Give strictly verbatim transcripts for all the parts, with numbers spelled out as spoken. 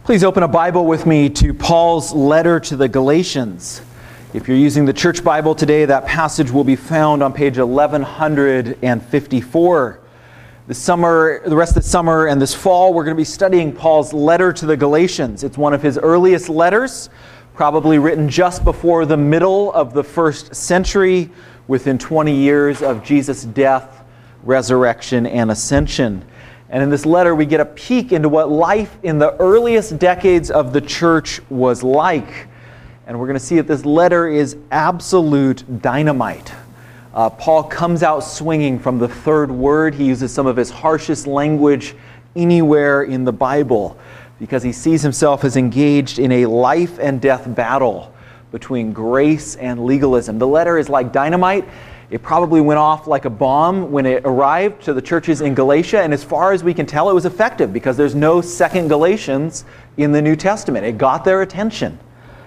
Please open a Bible with me to Paul's letter to the Galatians. If you're using the church Bible today, that passage will be found on page eleven fifty-four. This summer, the rest of the summer and this fall, we're going to be studying Paul's letter to the Galatians. It's one of his earliest letters, probably written just before the middle of the first century, within twenty years of Jesus' death, resurrection, and ascension. And in this letter, we get a peek into what life in the earliest decades of the church was like. And we're going to see that this letter is absolute dynamite. Uh, Paul comes out swinging from the third word. He uses some of his harshest language anywhere in the Bible because he sees himself as engaged in a life and death battle between grace and legalism. The letter is like dynamite. It probably went off like a bomb when it arrived to the churches in Galatia, and as far as we can tell, it was effective because there's no second Galatians in the New Testament. It got their attention.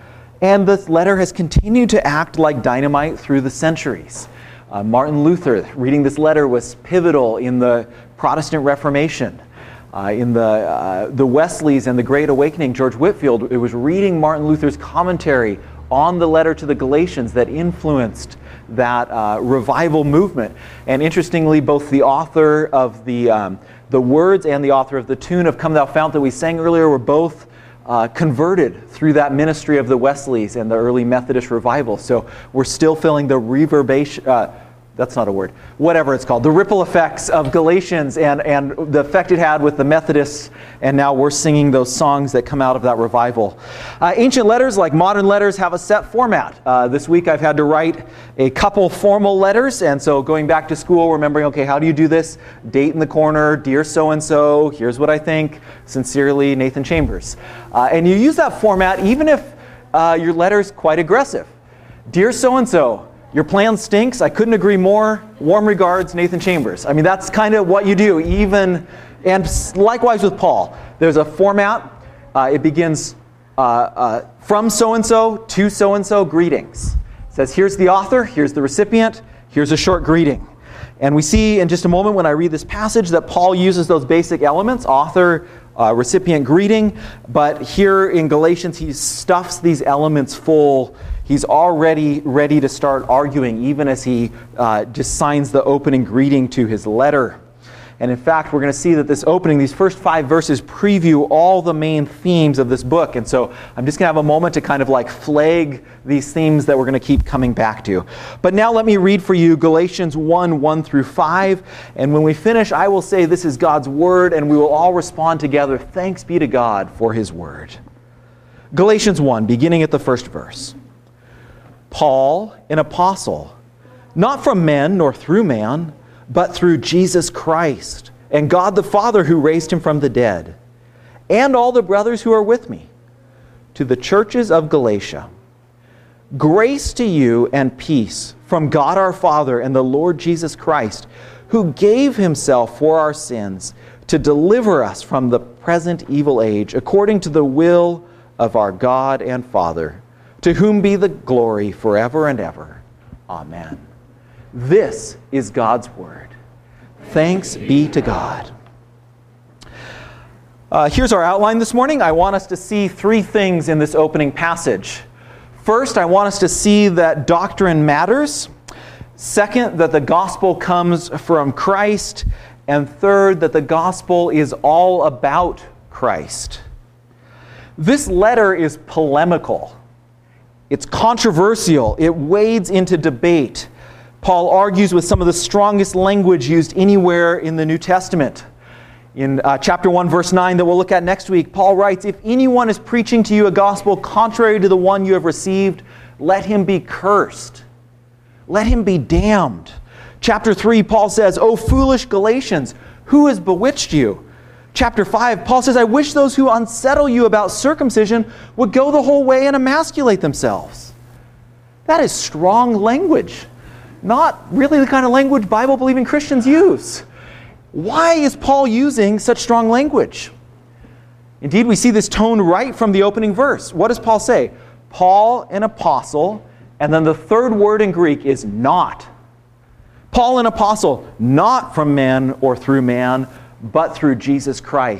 And this letter has continued to act like dynamite through the centuries. Uh, Martin Luther, reading this letter, was pivotal in the Protestant Reformation. Uh, in the, uh, the Wesleys and the Great Awakening, George Whitefield, it was reading Martin Luther's commentary on the letter to the Galatians that influenced that uh, revival movement. And interestingly, both the author of the, um, the words and the author of the tune of Come Thou Fount that we sang earlier were both uh, converted through that ministry of the Wesleys and the early Methodist revival. So we're still feeling the reverberation, uh, that's not a word, whatever it's called, the ripple effects of Galatians and, and the effect it had with the Methodists, and now we're singing those songs that come out of that revival. Uh, ancient letters, like modern letters, have a set format. Uh, this week I've had to write a couple formal letters, and so going back to school, remembering, okay, how do you do this? Date in the corner, dear so-and-so, here's what I think, sincerely, Nathan Chambers. Uh, and you use that format even if uh, your letter's quite aggressive. Dear so-and-so, your plan stinks. I couldn't agree more. Warm regards, Nathan Chambers. I mean, that's kind of what you do, even, and likewise with Paul. There's a format. Uh, it begins uh, uh, from so-and-so to so-and-so, greetings. It says, here's the author, here's the recipient, here's a short greeting. And we see in just a moment when I read this passage that Paul uses those basic elements, author, uh, recipient, greeting, but here in Galatians he stuffs these elements full. He's already ready to start arguing, even as he uh, just signs the opening greeting to his letter. And in fact, we're going to see that this opening, these first five verses, preview all the main themes of this book. And so I'm just going to have a moment to kind of like flag these themes that we're going to keep coming back to. But now let me read for you Galatians one, one through five. And when we finish, I will say this is God's word, and we will all respond together, thanks be to God for his word. Galatians one, beginning at the first verse. Paul, an apostle, not from men nor through man, but through Jesus Christ and God the Father who raised him from the dead, and all the brothers who are with me, to the churches of Galatia. Grace to you and peace from God our Father and the Lord Jesus Christ, who gave himself for our sins to deliver us from the present evil age, according to the will of our God and Father, to whom be the glory forever and ever. Amen. This is God's word. Thanks be to God. Uh, here's our outline this morning. I want us to see three things in this opening passage. First, I want us to see that doctrine matters. Second, that the gospel comes from Christ. And third, that the gospel is all about Christ. This letter is polemical. It's controversial. It wades into debate. Paul argues with some of the strongest language used anywhere in the New Testament. In uh, chapter one, verse nine, that we'll look at next week, Paul writes, if anyone is preaching to you a gospel contrary to the one you have received, let him be cursed. Let him be damned. Chapter three, Paul says, O foolish Galatians, who has bewitched you? Chapter five, Paul says, I wish those who unsettle you about circumcision would go the whole way and emasculate themselves. That is strong language. Not really the kind of language Bible-believing Christians use. Why is Paul using such strong language? Indeed, we see this tone right from the opening verse. What does Paul say? Paul, an apostle, and then the third word in Greek is not. Paul, an apostle, not from men or through man, but through Jesus Christ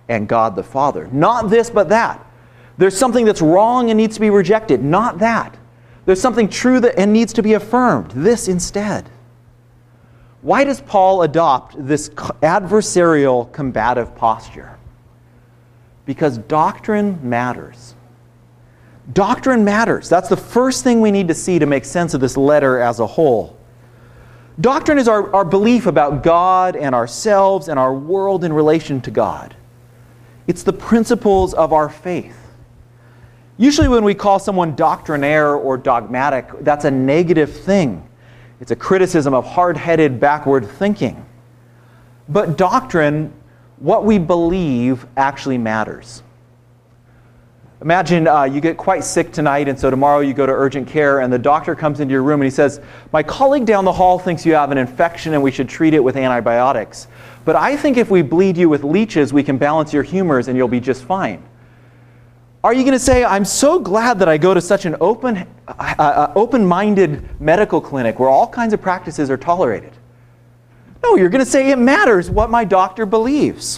and God the Father. Not this, but that. There's something that's wrong and needs to be rejected. Not that. There's something true that and needs to be affirmed. This instead. Why does Paul adopt this adversarial, combative posture? Because doctrine matters. Doctrine matters. That's the first thing we need to see to make sense of this letter as a whole. Doctrine is our, our belief about God and ourselves and our world in relation to God. It's the principles of our faith. Usually when we call someone doctrinaire or dogmatic, that's a negative thing. It's a criticism of hard-headed, backward thinking. But doctrine, what we believe, actually matters. Imagine uh, you get quite sick tonight, and so tomorrow you go to urgent care, and the doctor comes into your room and he says, "My colleague down the hall thinks you have an infection and we should treat it with antibiotics. But I think if we bleed you with leeches, we can balance your humors and you'll be just fine." Are you going to say, "I'm so glad that I go to such an open, uh, uh, open-minded medical clinic where all kinds of practices are tolerated"? No, you're going to say it matters what my doctor believes.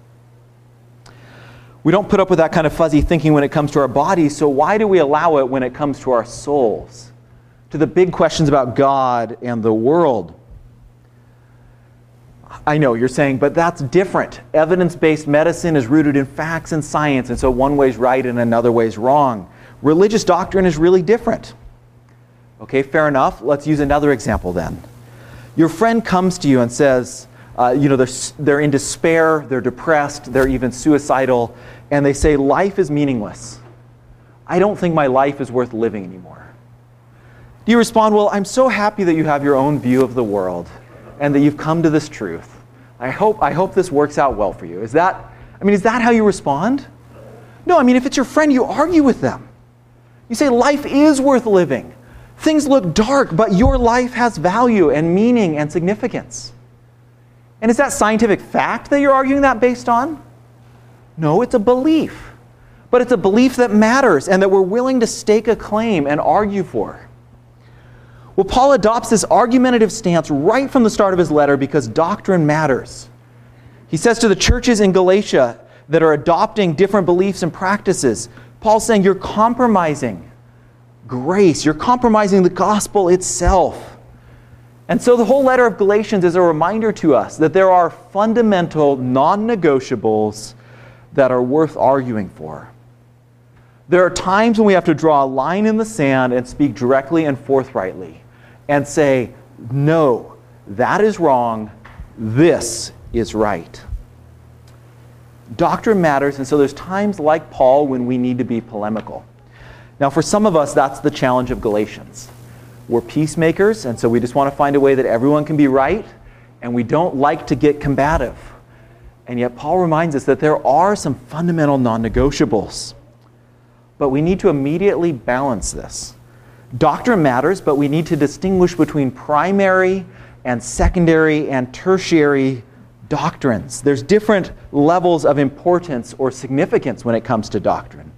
We don't put up with that kind of fuzzy thinking when it comes to our bodies, so why do we allow it when it comes to our souls? To the big questions about God and the world. I know, you're saying, but that's different. Evidence-based medicine is rooted in facts and science, and so one way's right and another way's wrong. Religious doctrine is really different. Okay, fair enough. Let's use another example then. Your friend comes to you and says, uh, you know, they're, they're in despair, they're depressed, they're even suicidal, and they say, "Life is meaningless. I don't think my life is worth living anymore." Do you respond, "Well, I'm so happy that you have your own view of the world and that you've come to this truth. I hope, I hope this works out well for you." Is that, I mean, is that how you respond? No, I mean, if it's your friend, you argue with them. You say, life is worth living. Things look dark, but your life has value and meaning and significance. And is that scientific fact that you're arguing that based on? No, it's a belief. But it's a belief that matters and that we're willing to stake a claim and argue for. Well, Paul adopts this argumentative stance right from the start of his letter because doctrine matters. He says to the churches in Galatia that are adopting different beliefs and practices, Paul's saying you're compromising grace. You're compromising the gospel itself. And so the whole letter of Galatians is a reminder to us that there are fundamental non-negotiables that are worth arguing for. There are times when we have to draw a line in the sand and speak directly and forthrightly and say, "No, that is wrong. This is right." Doctrine matters, and so there's times like Paul when we need to be polemical. Now, for some of us, that's the challenge of Galatians. We're peacemakers, and so we just want to find a way that everyone can be right, and we don't like to get combative. And yet Paul reminds us that there are some fundamental non-negotiables. But we need to immediately balance this. Doctrine matters, but we need to distinguish between primary and secondary and tertiary doctrines. There's different levels of importance or significance when it comes to doctrine.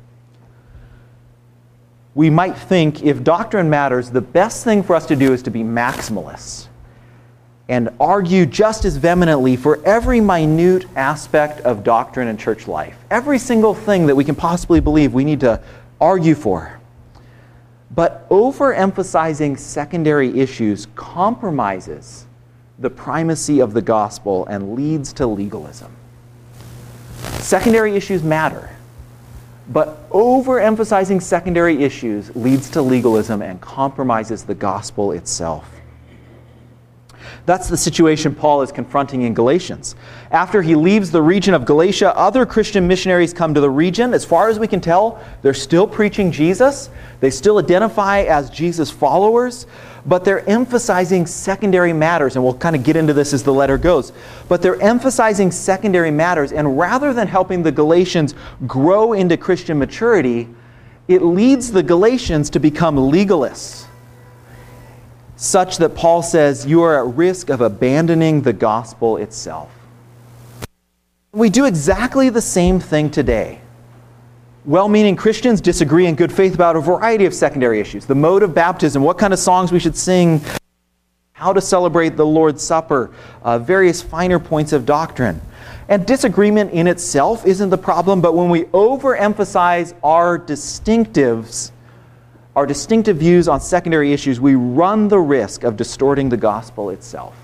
We might think if doctrine matters, the best thing for us to do is to be maximalists and argue just as vehemently for every minute aspect of doctrine and church life. Every single thing that we can possibly believe, we need to argue for. But overemphasizing secondary issues compromises the primacy of the gospel and leads to legalism. Secondary issues matter, but overemphasizing secondary issues leads to legalism and compromises the gospel itself. That's the situation Paul is confronting in Galatians. After he leaves the region of Galatia, other Christian missionaries come to the region. As far as we can tell, they're still preaching Jesus. They still identify as Jesus followers, but they're emphasizing secondary matters, and we'll kind of get into this as the letter goes. But they're emphasizing secondary matters, and rather than helping the Galatians grow into Christian maturity, it leads the Galatians to become legalists, such that Paul says you are at risk of abandoning the gospel itself. We do exactly the same thing today. Well-meaning Christians disagree in good faith about a variety of secondary issues. The mode of baptism, what kind of songs we should sing, how to celebrate the Lord's Supper, uh, various finer points of doctrine. And disagreement in itself isn't the problem, but when we overemphasize our distinctives, our distinctive views on secondary issues, we run the risk of distorting the gospel itself.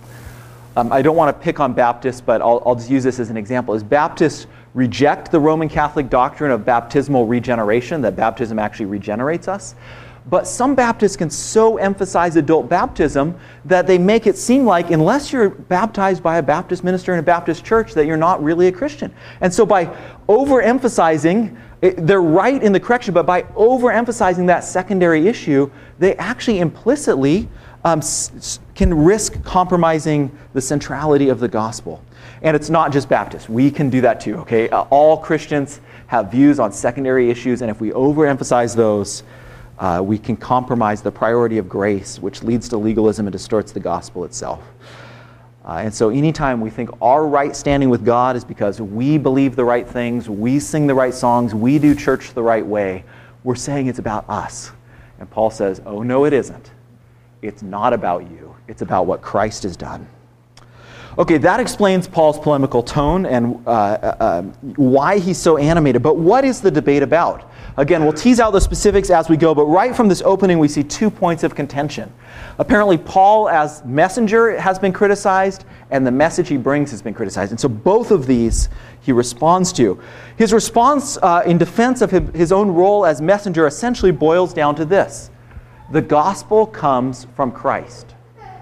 Um, I don't want to pick on Baptists, but I'll, I'll just use this as an example. As Baptists reject the Roman Catholic doctrine of baptismal regeneration, that baptism actually regenerates us, but some Baptists can so emphasize adult baptism that they make it seem like unless you're baptized by a Baptist minister in a Baptist church, that you're not really a Christian. And so by overemphasizing, they're right in the correction, but by overemphasizing that secondary issue, they actually implicitly um, s- can risk compromising the centrality of the gospel. And it's not just Baptists. We can do that too, okay? Uh, all Christians have views on secondary issues, and if we overemphasize those, uh, we can compromise the priority of grace, which leads to legalism and distorts the gospel itself. Uh, and so anytime we think our right standing with God is because we believe the right things, we sing the right songs, we do church the right way, we're saying it's about us. And Paul says, oh, no, it isn't. It's not about you. It's about what Christ has done. Okay, that explains Paul's polemical tone and uh, uh, why he's so animated. But what is the debate about? Again, we'll tease out the specifics as we go, but right from this opening we see two points of contention. Apparently Paul as messenger has been criticized, and the message he brings has been criticized. And so both of these he responds to. His response uh, in defense of his own role as messenger essentially boils down to this: the gospel comes from Christ.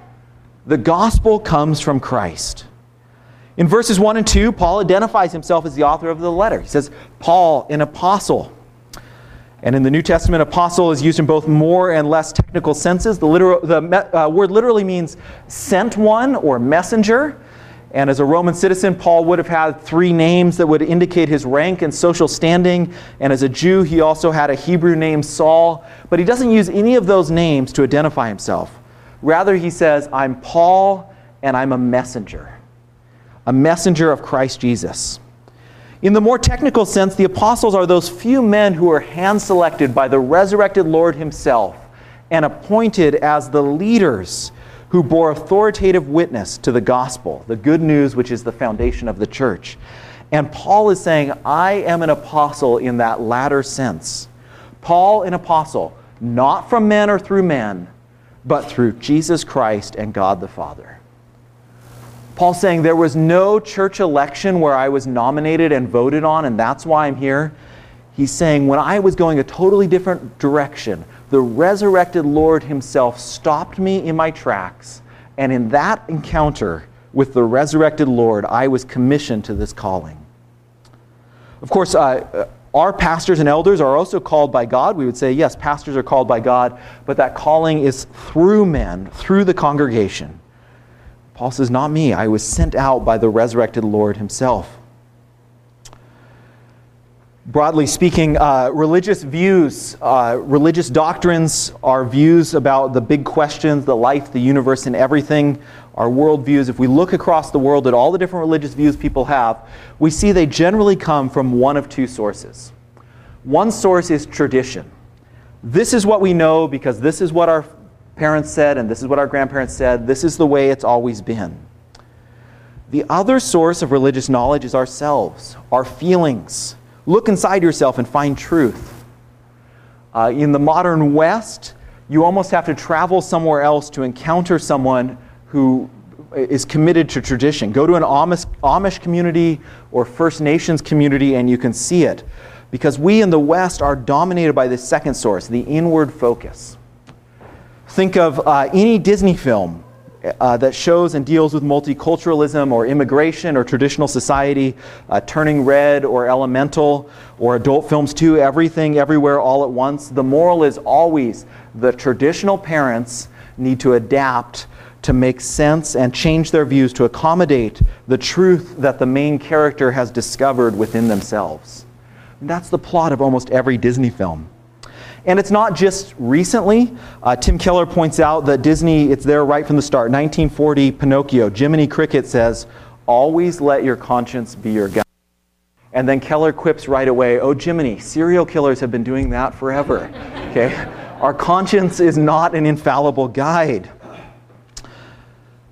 The gospel comes from Christ. In verses one and two, Paul identifies himself as the author of the letter. He says, Paul, an apostle. And in the New Testament, apostle is used in both more and less technical senses. The, literal, the uh, word literally means sent one or messenger. And as a Roman citizen, Paul would have had three names that would indicate his rank and social standing. And as a Jew, he also had a Hebrew name, Saul. But he doesn't use any of those names to identify himself. Rather, he says, I'm Paul, and I'm a messenger. A messenger of Christ Jesus. In the more technical sense, the apostles are those few men who are hand-selected by the resurrected Lord himself and appointed as the leaders who bore authoritative witness to the gospel, the good news which is the foundation of the church. And Paul is saying, I am an apostle in that latter sense. Paul, an apostle, not from men or through men, but through Jesus Christ and God the Father. Paul's saying there was no church election where I was nominated and voted on, and that's why I'm here. He's saying when I was going a totally different direction, the resurrected Lord himself stopped me in my tracks, and in that encounter with the resurrected Lord, I was commissioned to this calling. Of course, uh, our pastors and elders are also called by God. We would say, yes, pastors are called by God, but that calling is through men, through the congregation. Paul says, not me. I was sent out by the resurrected Lord himself. Broadly speaking, uh, religious views, uh, religious doctrines are views about the big questions, the life, the universe, and everything. Our worldviews, if we look across the world at all the different religious views people have, we see they generally come from one of two sources. One source is tradition. This is what we know because this is what our parents said and this is what our grandparents said. This is the way it's always been. The other source of religious knowledge is ourselves, our feelings. Look inside yourself and find truth. Uh, in the modern West, you almost have to travel somewhere else to encounter someone who is committed to tradition. Go to an Amish, Amish community or First Nations community and you can see it. Because we in the West are dominated by this second source, the inward focus. Think of uh, any Disney film uh, that shows and deals with multiculturalism or immigration or traditional society, uh, Turning Red or Elemental, or adult films too, Everything, Everywhere, All at Once. The moral is always the traditional parents need to adapt to make sense and change their views to accommodate the truth that the main character has discovered within themselves. And that's the plot of almost every Disney film. And it's not just recently. Uh, Tim Keller points out that Disney, it's there right from the start. nineteen forty, Pinocchio. Jiminy Cricket says, always let your conscience be your guide. And then Keller quips right away, oh, Jiminy, serial killers have been doing that forever. Okay? Our conscience is not an infallible guide.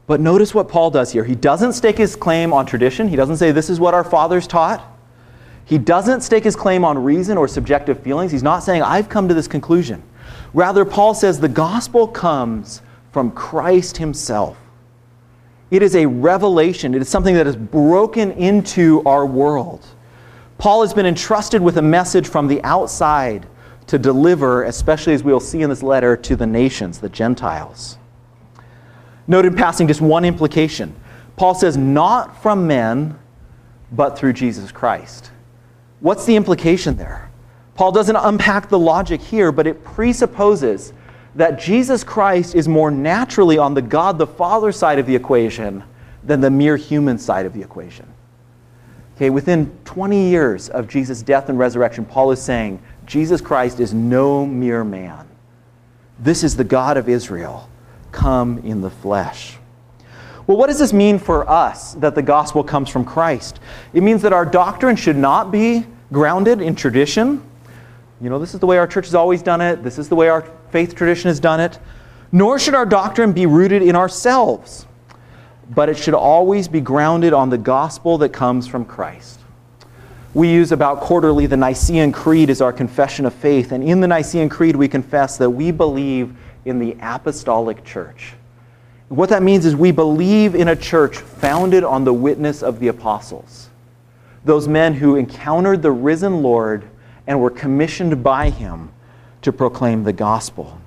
But notice what Paul does here. He doesn't stake his claim on tradition. He doesn't say this is what our fathers taught. He doesn't stake his claim on reason or subjective feelings. He's not saying, I've come to this conclusion. Rather, Paul says the gospel comes from Christ himself. It is a revelation. It is something that is broken into our world. Paul has been entrusted with a message from the outside to deliver, especially as we will see in this letter, to the nations, the Gentiles. Note in passing just one implication. Paul says, not from men, but through Jesus Christ. What's the implication there? Paul doesn't unpack the logic here, but it presupposes that Jesus Christ is more naturally on the God the Father side of the equation than the mere human side of the equation. Okay, within twenty years of Jesus' death and resurrection, Paul is saying, Jesus Christ is no mere man. This is the God of Israel, come in the flesh. Well, what does this mean for us, that the gospel comes from Christ? It means that our doctrine should not be grounded in tradition. You know, this is the way our church has always done it. This is the way our faith tradition has done it. Nor should our doctrine be rooted in ourselves, but it should always be grounded on the gospel that comes from Christ. We use about quarterly the Nicene Creed as our confession of faith, and in the Nicene Creed we confess that we believe in the apostolic church. What that means is we believe in a church founded on the witness of the apostles, those men who encountered the risen Lord and were commissioned by him to proclaim the gospel.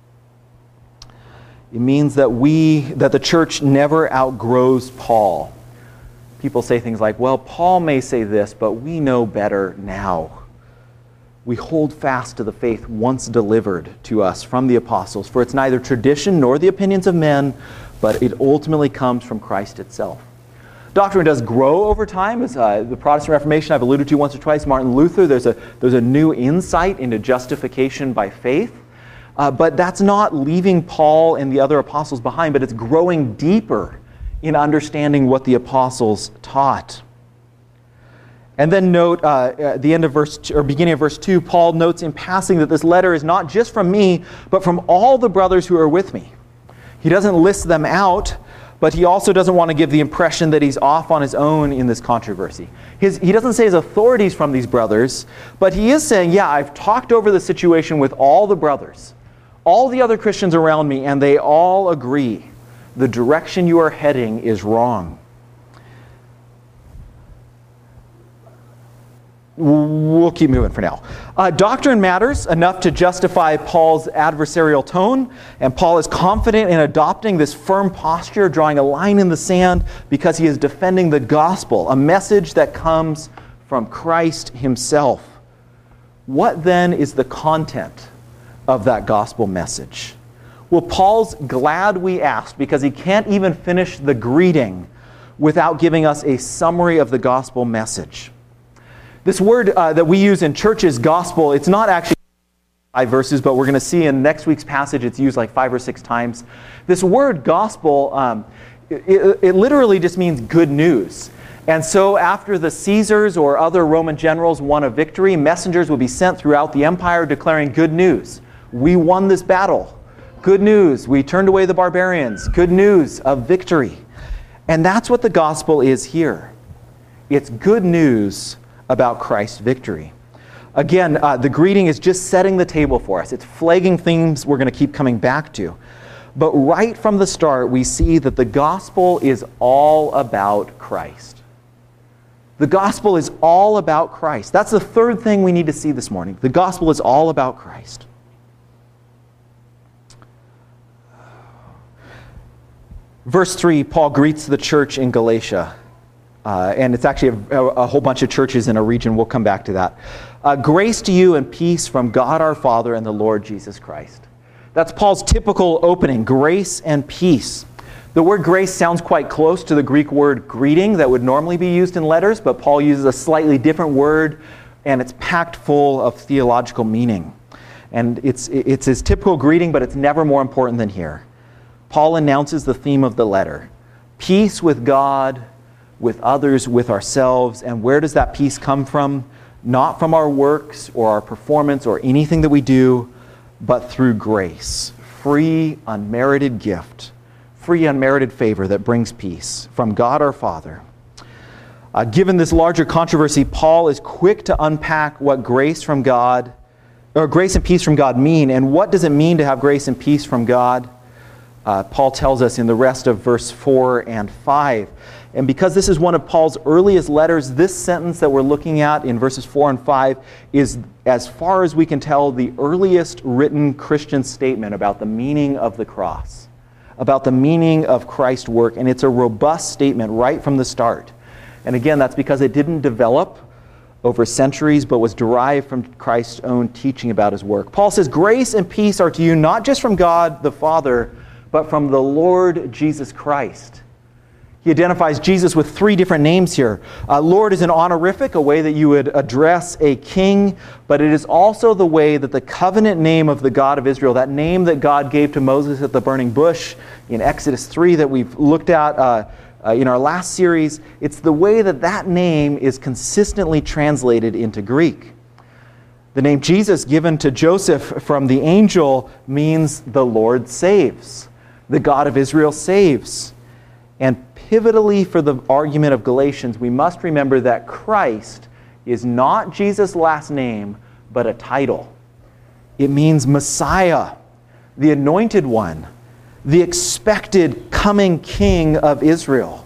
It means that we, that the church never outgrows Paul. People say things like, well, Paul may say this, but we know better now. We hold fast to the faith once delivered to us from the apostles, for it's neither tradition nor the opinions of men, but it ultimately comes from Christ itself. Doctrine does grow over time. As uh, the Protestant Reformation I've alluded to once or twice, Martin Luther, there's a, there's a new insight into justification by faith. Uh, but that's not leaving Paul and the other apostles behind, but it's growing deeper in understanding what the apostles taught. And then note uh, at the end of verse two, or beginning of verse two, Paul notes in passing that this letter is not just from me, but from all the brothers who are with me. He doesn't list them out, but he also doesn't want to give the impression that he's off on his own in this controversy. His, he doesn't say his authorities from these brothers, but he is saying, yeah, I've talked over the situation with all the brothers, all the other Christians around me, and they all agree the direction you are heading is wrong. We'll keep moving for now. Uh, doctrine matters enough to justify Paul's adversarial tone, and Paul is confident in adopting this firm posture, drawing a line in the sand, because he is defending the gospel, a message that comes from Christ himself. What then is the content of that gospel message? Well, Paul's glad we asked, because he can't even finish the greeting without giving us a summary of the gospel message. This word uh, that we use in church is gospel. It's not actually five verses, but we're going to see in next week's passage it's used like five or six times. This word gospel, um, it, it literally just means good news. And so after the Caesars or other Roman generals won a victory, messengers would be sent throughout the empire declaring good news. We won this battle. Good news. We turned away the barbarians. Good news of victory. And that's what the gospel is here. It's good news about Christ's victory. Again, uh, the greeting is just setting the table for us. It's flagging themes we're going to keep coming back to. But right from the start, we see that the gospel is all about Christ. The gospel is all about Christ. That's the third thing we need to see this morning. The gospel is all about Christ. Verse three, Paul greets the church in Galatia. Uh, and it's actually a, a whole bunch of churches in a region. We'll come back to that. Uh, grace to you and peace from God our Father and the Lord Jesus Christ. That's Paul's typical opening, grace and peace. The word grace sounds quite close to the Greek word greeting that would normally be used in letters, but Paul uses a slightly different word, and it's packed full of theological meaning. And it's, it's his typical greeting, but it's never more important than here. Paul announces the theme of the letter: peace with God, with others, with ourselves. And where does that peace come from? Not from our works or our performance or anything that we do, but through grace. Free, unmerited gift. free, unmerited favor that brings peace from God our Father. Uh, given this larger controversy, Paul is quick to unpack what grace from God, or grace and peace from God mean, and what does it mean to have grace and peace from God? Uh, Paul tells us in the rest of verse four and five. And because this is one of Paul's earliest letters, this sentence that we're looking at in verses four and five is, as far as we can tell, the earliest written Christian statement about the meaning of the cross, about the meaning of Christ's work. And it's a robust statement right from the start. And again, that's because it didn't develop over centuries, but was derived from Christ's own teaching about his work. Paul says, grace and peace are to you not just from God the Father, but from the Lord Jesus Christ. He identifies Jesus with three different names here. Uh, Lord is an honorific, a way that you would address a king, but it is also the way that the covenant name of the God of Israel, that name that God gave to Moses at the burning bush in Exodus three that we've looked at uh, uh, in our last series, it's the way that that name is consistently translated into Greek. The name Jesus given to Joseph from the angel means the Lord saves. The God of Israel saves. And pivotally for the argument of Galatians, we must remember that Christ is not Jesus' last name, but a title. It means Messiah, the anointed one, the expected coming king of Israel.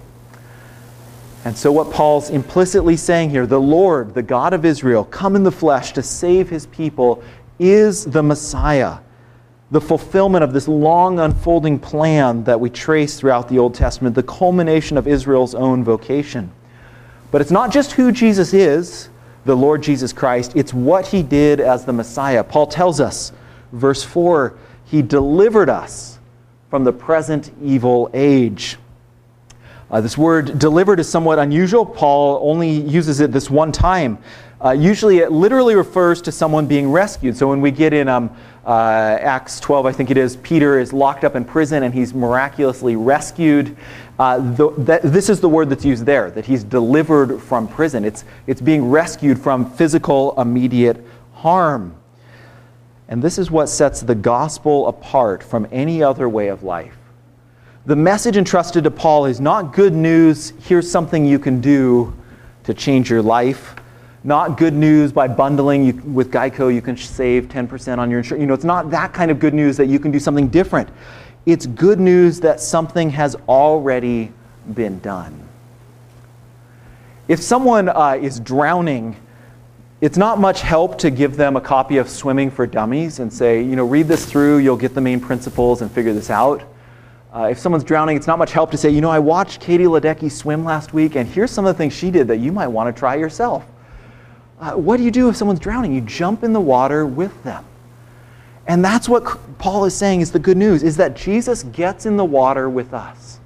And so what Paul's implicitly saying here, the Lord, the God of Israel, come in the flesh to save his people, is the Messiah, the fulfillment of this long unfolding plan that we trace throughout the Old Testament, the culmination of Israel's own vocation. But it's not just who Jesus is, the Lord Jesus Christ, it's what he did as the Messiah. Paul tells us, verse four, he delivered us from the present evil age. Uh, this word delivered is somewhat unusual. Paul only uses it this one time. Uh, usually it literally refers to someone being rescued. So when we get in um, uh, Acts twelve, I think it is, Peter is locked up in prison and he's miraculously rescued. Uh, the, that, this is the word that's used there, that he's delivered from prison. It's, it's being rescued from physical, immediate harm. And this is what sets the gospel apart from any other way of life. The message entrusted to Paul is not good news, here's something you can do to change your life. Not good news by bundling you, with Geico, you can save ten percent on your insurance. You know, it's not that kind of good news that you can do something different. It's good news that something has already been done. If someone uh, is drowning, it's not much help to give them a copy of Swimming for Dummies and say, you know, read this through, you'll get the main principles and figure this out. Uh, if someone's drowning, it's not much help to say, you know, I watched Katie Ledecky swim last week, and here's some of the things she did that you might want to try yourself. Uh, what do you do if someone's drowning? You jump in the water with them. And that's what Paul is saying is the good news, is that Jesus gets in the water with us.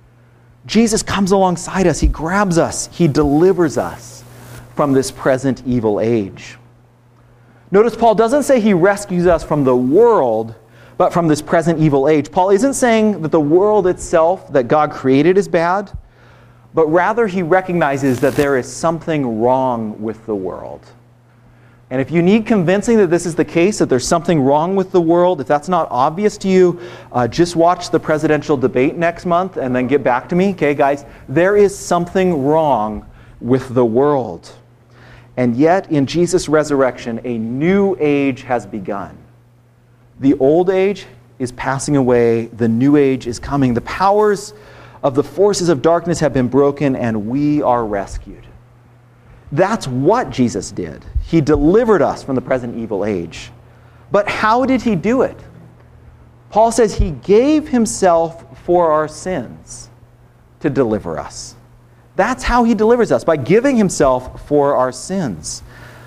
Jesus comes alongside us. He grabs us. He delivers us from this present evil age. Notice Paul doesn't say he rescues us from the world, but from this present evil age. Paul isn't saying that the world itself that God created is bad, but rather he recognizes that there is something wrong with the world. And if you need convincing that this is the case, that there's something wrong with the world, if that's not obvious to you, uh, just watch the presidential debate next month and then get back to me. Okay, guys? There is something wrong with the world. And yet, in Jesus' resurrection, a new age has begun. The old age is passing away. The new age is coming. The powers of the forces of darkness have been broken, and we are rescued. That's what Jesus did. He delivered us from the present evil age. But how did he do it? Paul says he gave himself for our sins to deliver us. That's how he delivers us, by giving himself for our sins.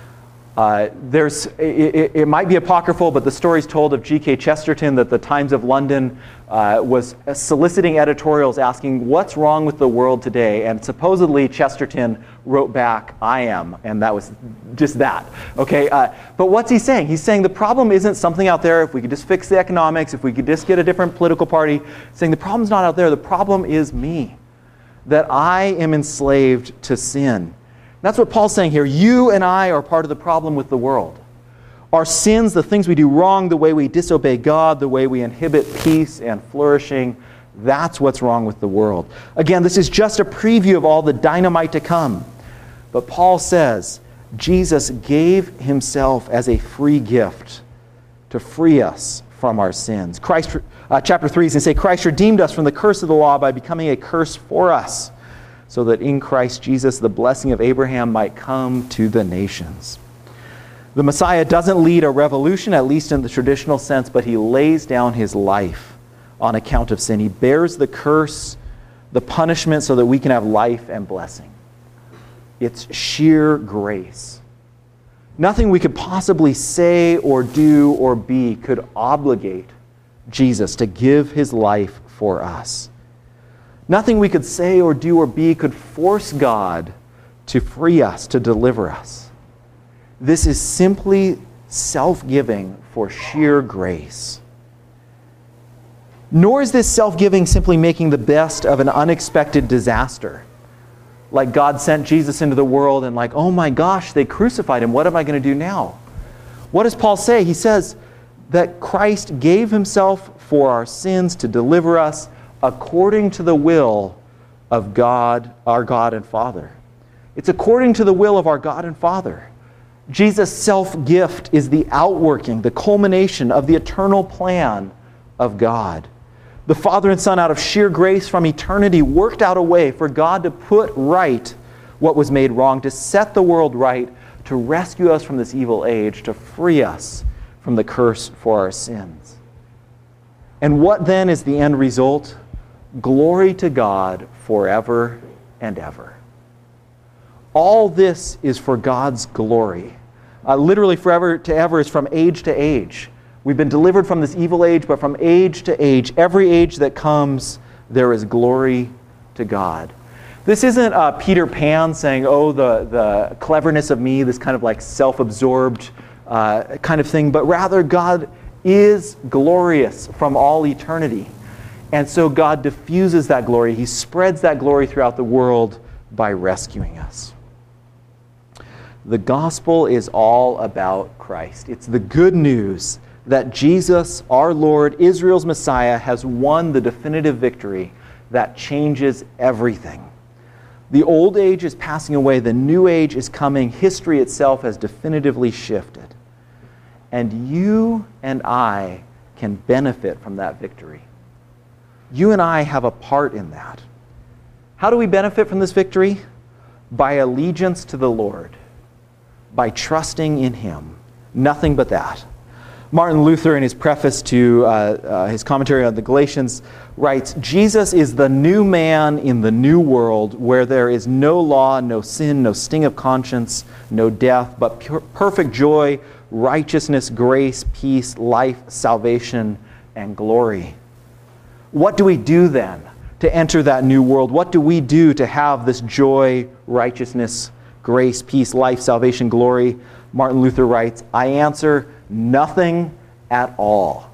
Uh, there's, it, it might be apocryphal, but the story's told of G K Chesterton that the Times of London uh, was soliciting editorials asking, what's wrong with the world today? And supposedly Chesterton wrote back, I am. And that was just that. Okay. Uh, but what's he saying? He's saying the problem isn't something out there. If we could just fix the economics, if we could just get a different political party, saying the problem's not out there. The problem is me, that I am enslaved to sin. That's what Paul's saying here. You and I are part of the problem with the world. Our sins, the things we do wrong, the way we disobey God, the way we inhibit peace and flourishing, That's what's wrong with the world. Again, this is just a preview of all the dynamite to come. But Paul says, Jesus gave himself as a free gift to free us from our sins. Christ, uh, chapter three is going to say, Christ redeemed us from the curse of the law by becoming a curse for us, so that in Christ Jesus the blessing of Abraham might come to the nations. The Messiah doesn't lead a revolution, at least in the traditional sense, but he lays down his life on account of sin. He bears the curse, the punishment, so that we can have life and blessing. It's sheer grace. Nothing we could possibly say or do or be could obligate Jesus to give his life for us. Nothing we could say or do or be could force God to free us, to deliver us. This is simply self-giving for sheer grace. Nor is this self-giving simply making the best of an unexpected disaster. Like God sent Jesus into the world and like, oh my gosh, they crucified him. What am I going to do now? What does Paul say? He says that Christ gave himself for our sins to deliver us according to the will of God, our God and Father. It's according to the will of our God and Father. Jesus' self-gift is the outworking, the culmination of the eternal plan of God. The Father and Son, out of sheer grace from eternity, worked out a way for God to put right what was made wrong, to set the world right, to rescue us from this evil age, to free us from the curse for our sins. And what then is the end result? Glory to God forever and ever. All this is for God's glory. Uh, literally forever to ever is from age to age. We've been delivered from this evil age, but from age to age, every age that comes, there is glory to God. This isn't uh, Peter Pan saying, oh, the, the cleverness of me, this kind of like self-absorbed uh, kind of thing, but rather God is glorious from all eternity. And so God diffuses that glory. He spreads that glory throughout the world by rescuing us. The gospel is all about Christ. It's the good news that Jesus, our Lord, Israel's Messiah, has won the definitive victory that changes everything. The old age is passing away. The new age is coming. History itself has definitively shifted. And you and I can benefit from that victory. You and I have a part in that. How do we benefit from this victory? By allegiance to the Lord. By trusting in Him. Nothing but that. Martin Luther, in his preface to uh, uh, his commentary on the Galatians, writes, Jesus is the new man in the new world where there is no law, no sin, no sting of conscience, no death, but pure, perfect joy, righteousness, grace, peace, life, salvation, and glory. What do we do then to enter that new world? What do we do to have this joy, righteousness, grace, peace, life, salvation, glory? Martin Luther writes, I answer, nothing at all.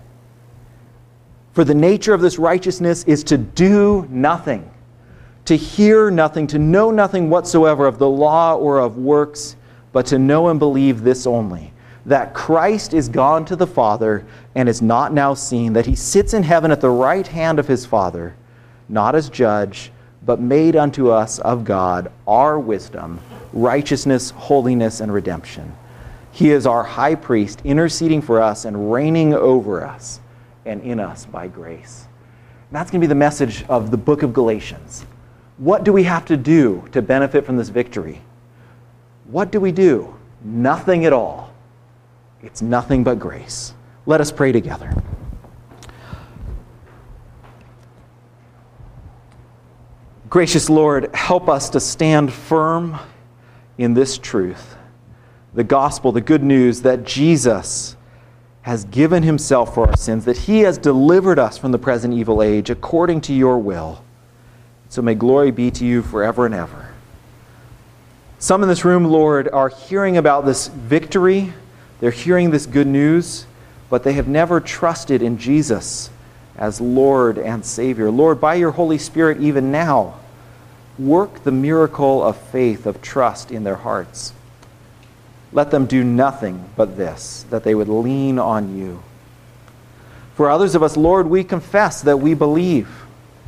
For the nature of this righteousness is to do nothing, to hear nothing, to know nothing whatsoever of the law or of works, but to know and believe this only, that Christ is gone to the Father and is not now seen, that He sits in heaven at the right hand of His Father, not as judge, but made unto us of God our wisdom, righteousness, holiness, and redemption. He is our high priest, interceding for us and reigning over us and in us by grace. And that's going to be the message of the book of Galatians. What do we have to do to benefit from this victory? What do we do? Nothing at all. It's nothing but grace. Let us pray together. Gracious Lord, help us to stand firm in this truth. The gospel, the good news that Jesus has given Himself for our sins, that He has delivered us from the present evil age according to Your will. So may glory be to You forever and ever. Some in this room, Lord, are hearing about this victory. They're hearing this good news, but they have never trusted in Jesus as Lord and Savior. Lord, by Your Holy Spirit, even now, work the miracle of faith, of trust in their hearts. Let them do nothing but this, that they would lean on You. For others of us, Lord, we confess that we believe.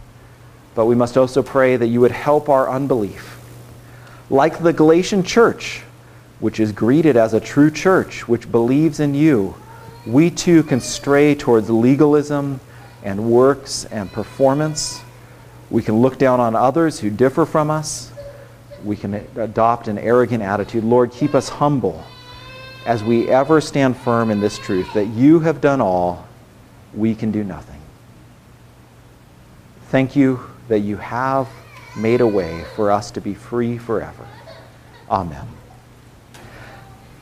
but we must also pray that you would help our unbelief. Like the Galatian church, which is greeted as a true church, which believes in you, we too can stray towards legalism and works and performance. We can look down on others who differ from us. We can adopt an arrogant attitude. Lord, keep us humble as we ever stand firm in this truth that you have done all, we can do nothing. Thank you that you have made a way for us to be free forever. Amen.